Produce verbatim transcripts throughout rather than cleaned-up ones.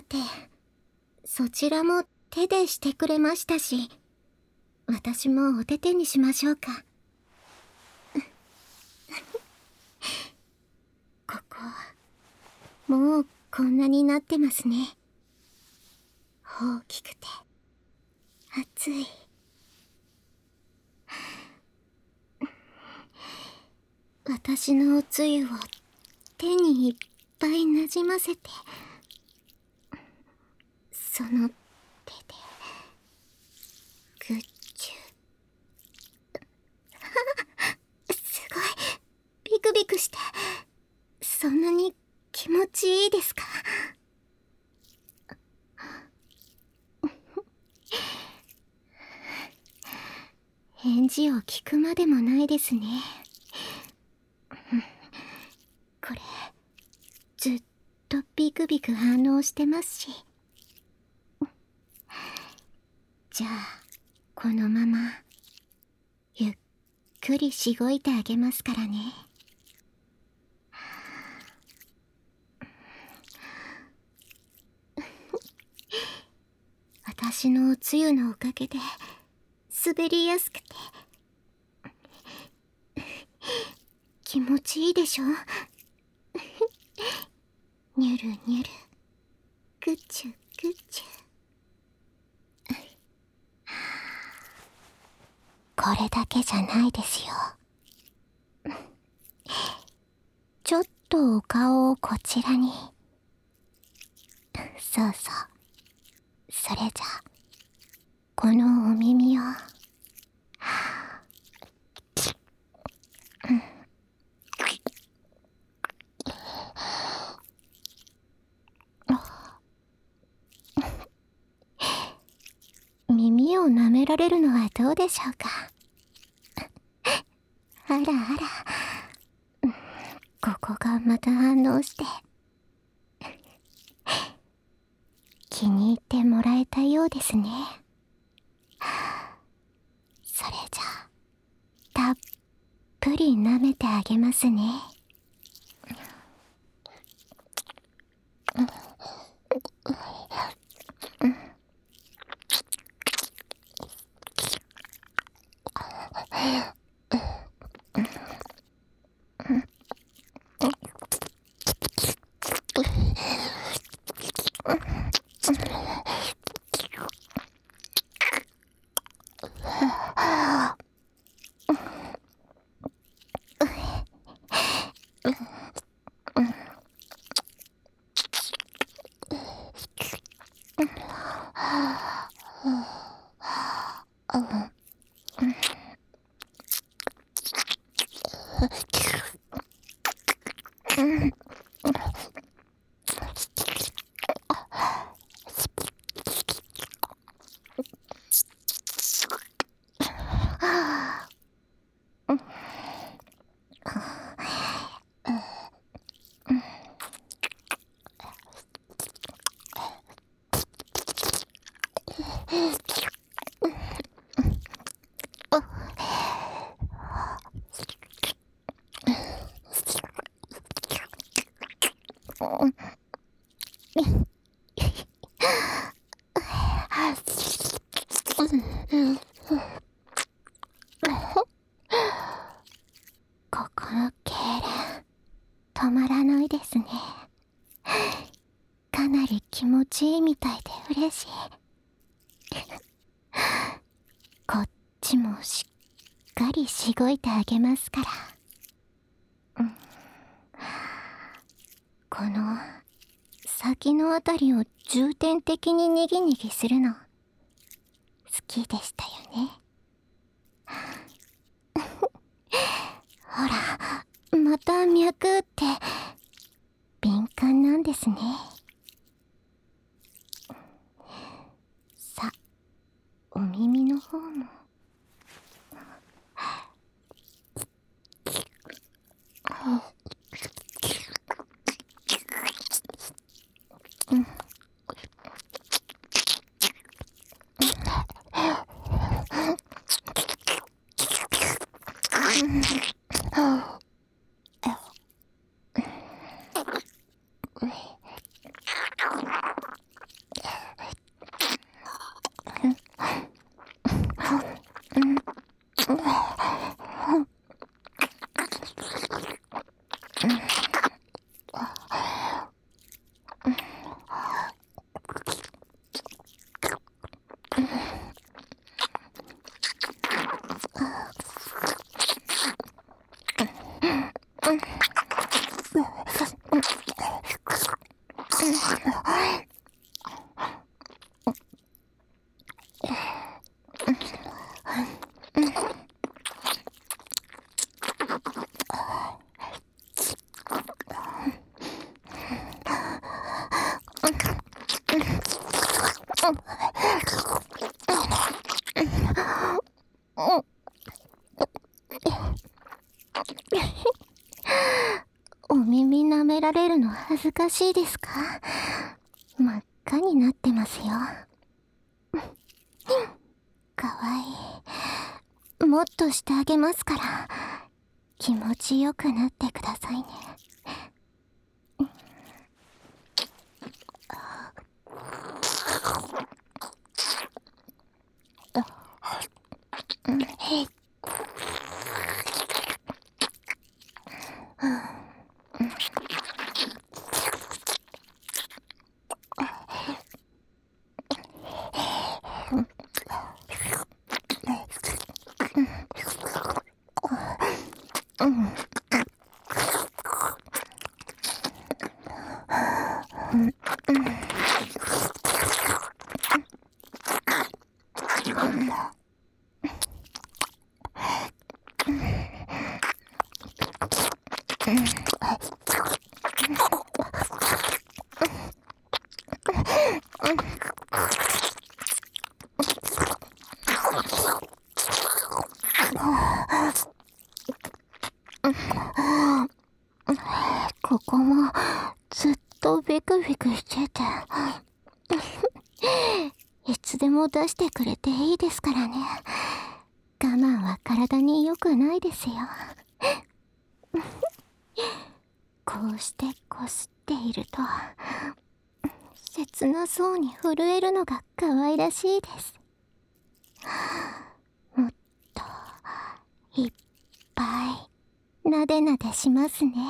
て、そちらも手でしてくれましたし、私もお手手にしましょうか。ここ、もうこんなになってますね。大きくて、熱い。私のおつゆを手にいっぱいなじませて、その手でグッチュすごいビクビクして、そんなに気持ちいいですか？返事を聞くまでもないですね。これずっとビクビク反応してますし。じゃあこのままゆっくりしごいてあげますからね。私のおつゆのおかげで滑りやすくて気持ちいいでしょ？にゅるにゅる、ぐちゅぐちゅ。これだけじゃないですよ。ちょっとお顔をこちらに。そうそう。それじゃこのお耳を、耳を舐められるのはどうでしょうか。あらあら、ここがまた反応して気に入ってもらえたようですね。それじゃたっぷり舐めてあげますね。ここの痙攣止まらないですね。かなり気持ちいいみたいで嬉しい。こっちもしっかりしごいてあげますから、うん、この先のあたりを重点的ににぎにぎするの好きでしたよね。ほら、また脈って敏感なんですね。さ、お耳の方も。うんお耳舐められるの恥ずかしいですか？真っ赤になってますよ。かわいい。もっとしてあげますから、気持ちよくなってくださいね。ここもずっとビクビクしてていつでも出してくれていいですからね。我慢は体に良くないですよ。こうしてこすっていると切なそうに震えるのが可愛らしいです。もっといっぱいなでなでしますね。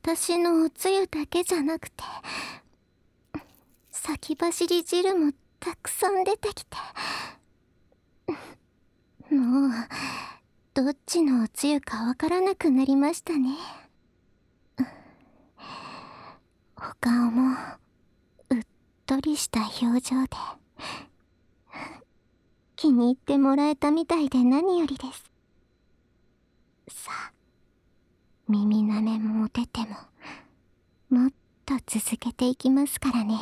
私のおつゆだけじゃなくて、先走り汁もたくさん出てきて、もうどっちのおつゆかわからなくなりましたね。お顔もうっとりした表情で、気に入ってもらえたみたいで何よりです。さあ、耳なめもおててももっと続けていきますからね。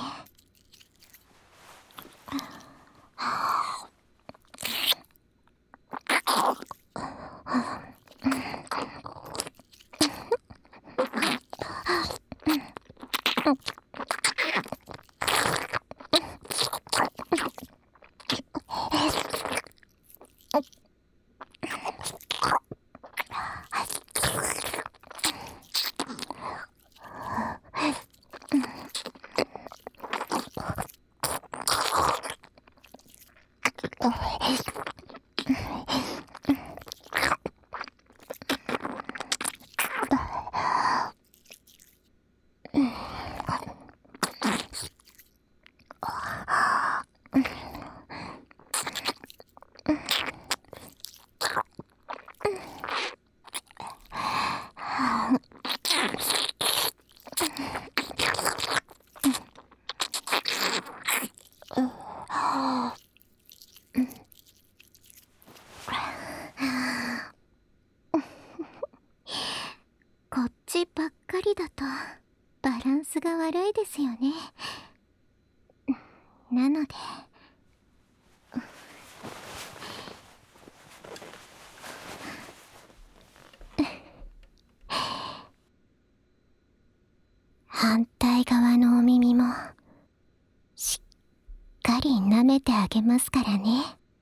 こっちばっかりだとバランスが悪いですよね。なので反対側のお耳もしっかり舐めてあげますからね。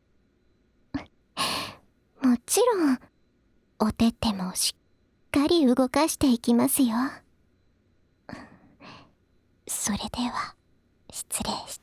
もちろんお手手もしっかり動かしていきますよ。それでは失礼して。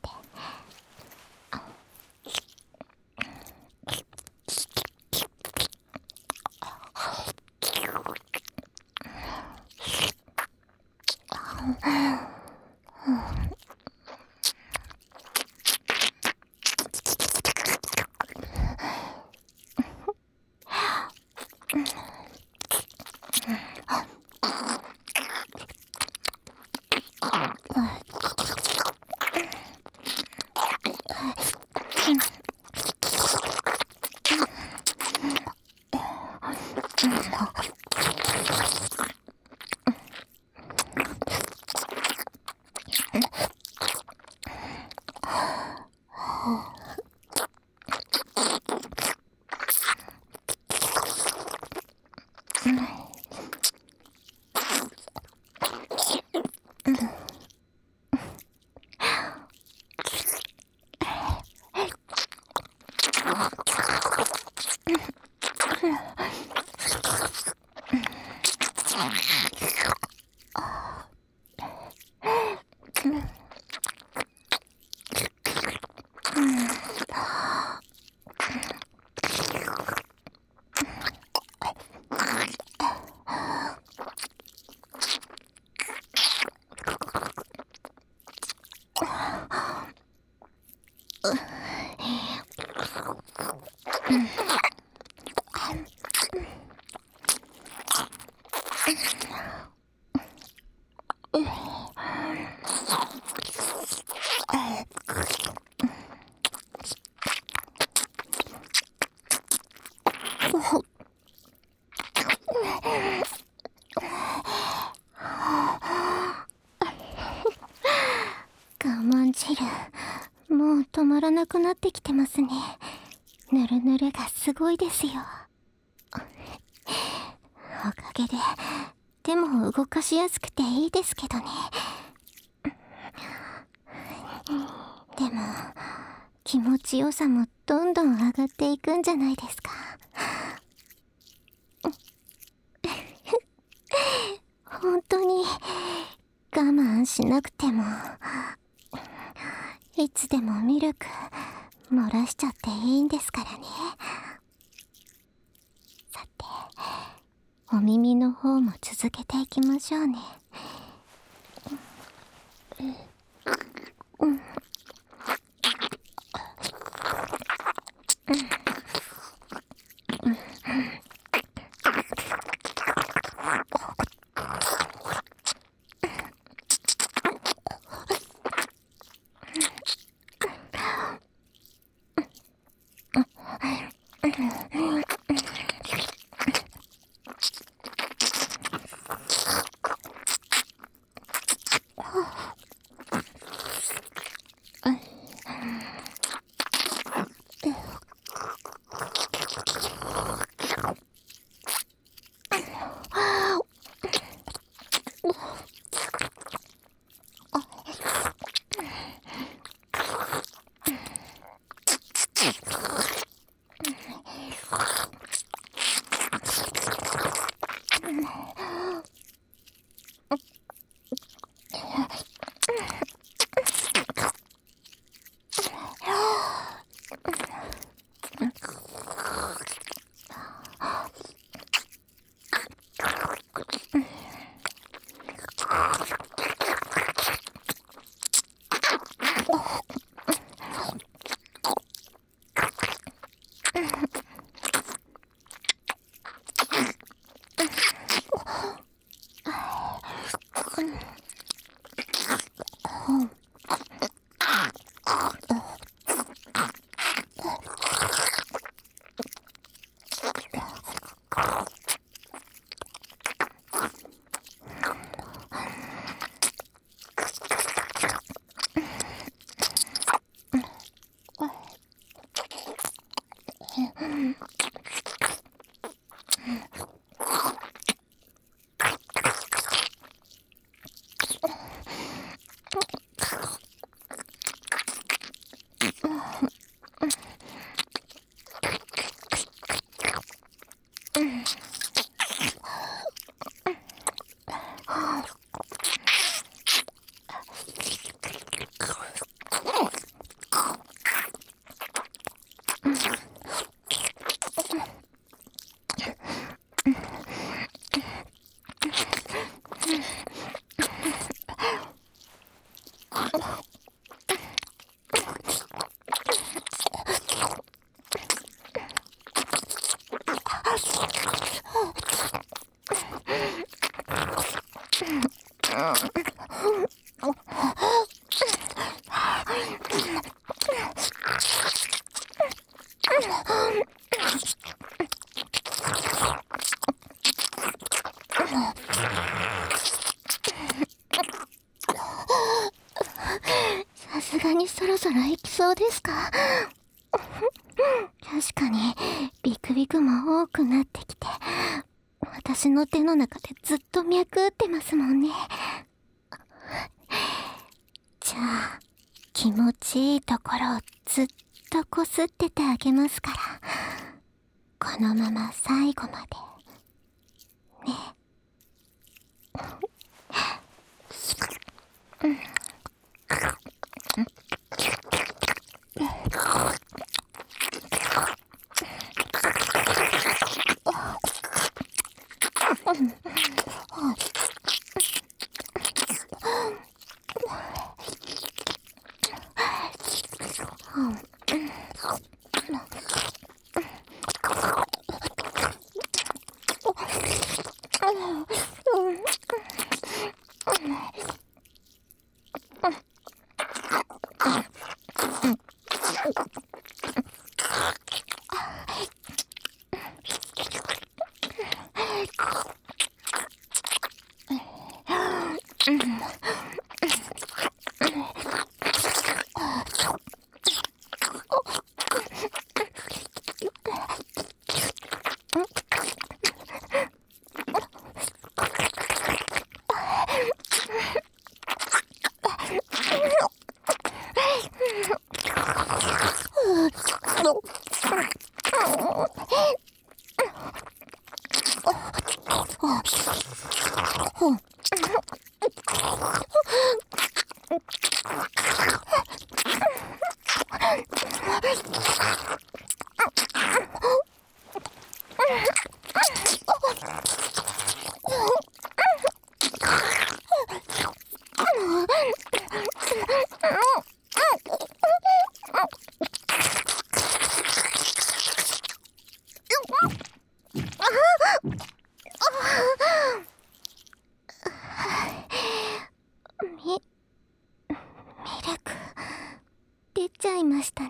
我慢汁もう止まらなくなってきてますね。ぬるぬるがすごいですよ。おかげで手も動かしやすくていいですけどね。でも気持ちよさもどんどん上がっていくんじゃないですか。本当に我慢しなくてもいつでもミルク漏らしちゃっていいんですからね。さて、お耳の方も続けていきましょうね。 さすがにそろそろ行きそうですか？確かにビクビクも多くなってきて、私の手の中でずっと脈打ってますもんね。じゃあ気持ちいいところをずっとこすっててあげますから、このまま最後までね。うんみ、ミルク、出ちゃいましたね。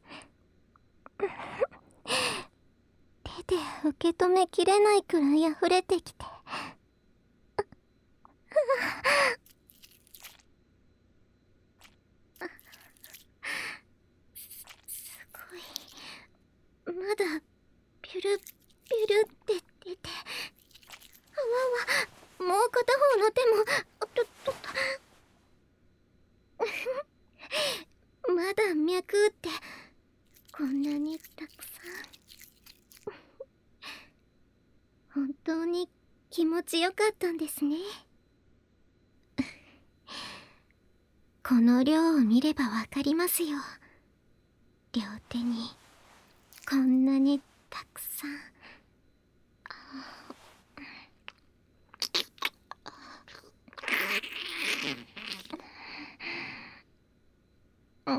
手で受け止めきれないくらい溢れてきて。すごい。まだ、ピュル、ピュルって出て。あわわ、もう片方の手も、と、と、と。まだ脈って、こんなにたくさん。本当に気持ちよかったんですね。この量を見ればわかりますよ。両手にこんなにたくさん。うん。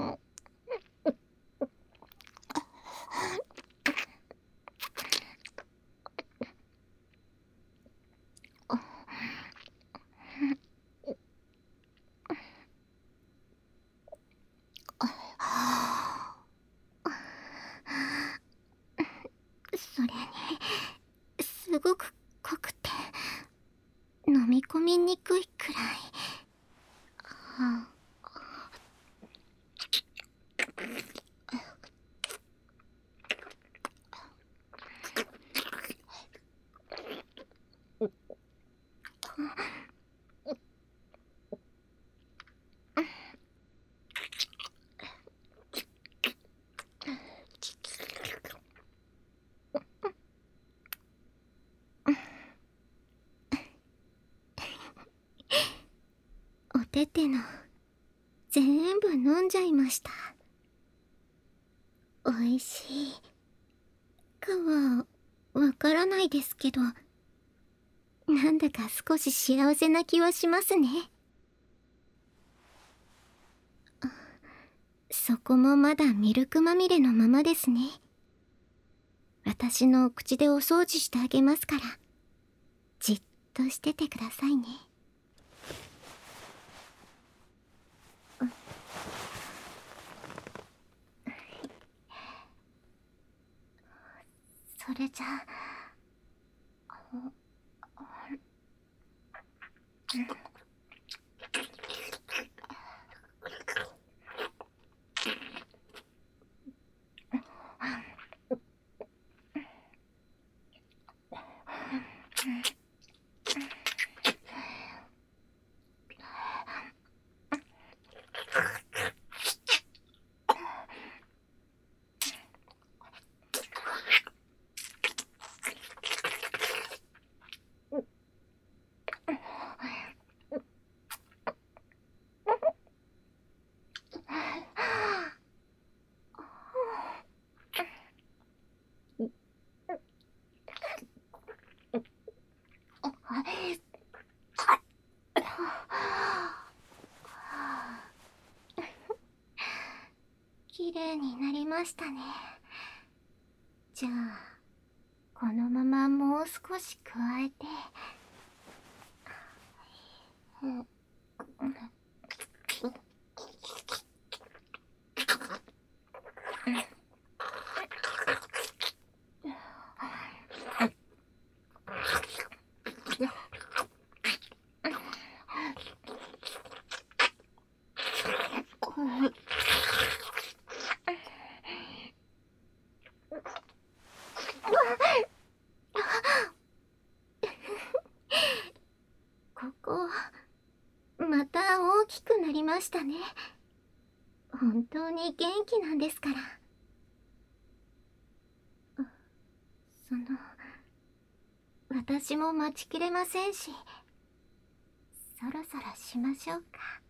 それにすごく濃くて飲み込みにくいくらい。はあ、おてての全部飲んじゃいました。おいしいかはわからないですけど、なんだか少し幸せな気はしますね。そこもまだミルクまみれのままですね。私の口でお掃除してあげますから、じっとしててくださいね。それじゃあ、綺麗になりましたね。じゃあこのままもう少し加えて。うん、ここまた大きくなりましたね。本当に元気なんですから。その、私も待ちきれませんし、そろそろしましょうか。